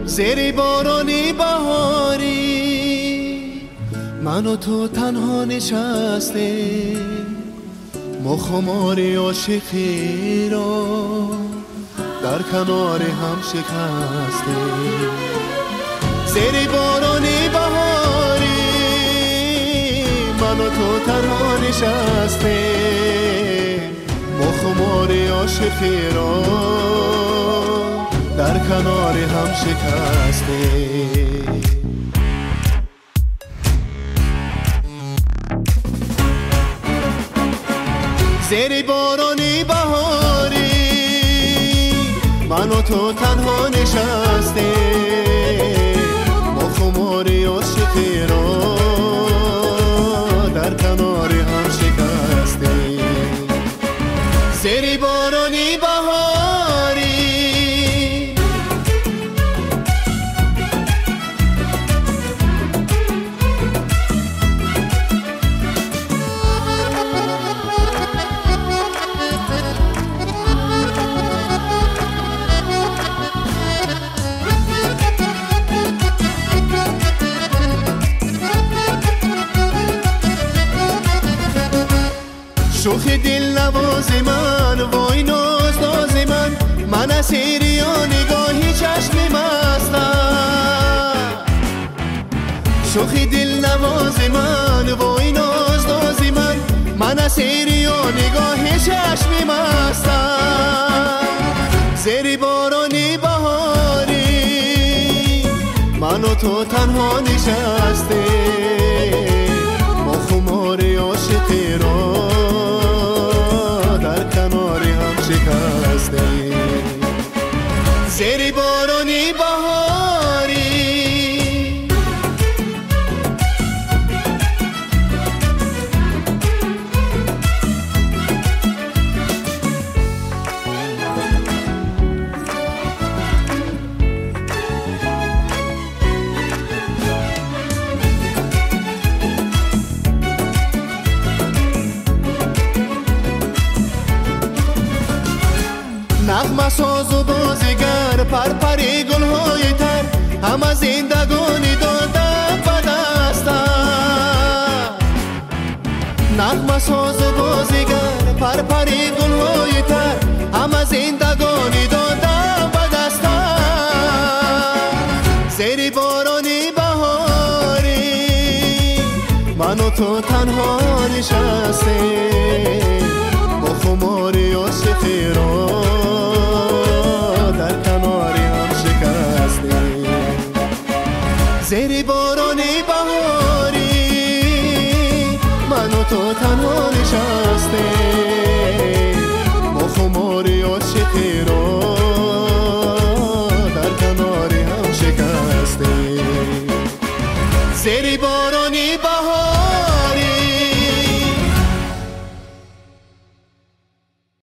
زیر بارانی بهاری من و تو تنها نشسته، ما خمار عاشقی را در کنار هم شکسته. زیر بارانی بهاری من و تو تنها نشسته، ما خمار عاشقی را در کنار هم شکسته. زیر بارانی بهاری من و تو تنها نشسته، ما خمار عاشقی را در کنار هم شکسته. زیر بارانی بهاری شوخ دل نواز من، وای ناز ناز من اسیر یا نگاهی چشم مستم. شوخ دل نواز من، وای ناز ناز من اسیر یا نگاهی چشم مستم. زیر بارانی بهاری من و تو تنها نشسته، ما خمار عاشقی را در کنار هم شکسته. زیر بارانی بهاری نغمه ساز و بازیگر، پرپری گلهای تر همه زندگانی دادم به دستم. نغمه ساز و بازیگر، پرپری گلهای تر همه زندگانی دادم به دستم. زیر بارانی بهاری من و تو تنها نشسته، با خمار عاشقی را در کنار هم شکسته. زیر بارانی بهاری من و تو تنها نشسته، با خمار عاشقی را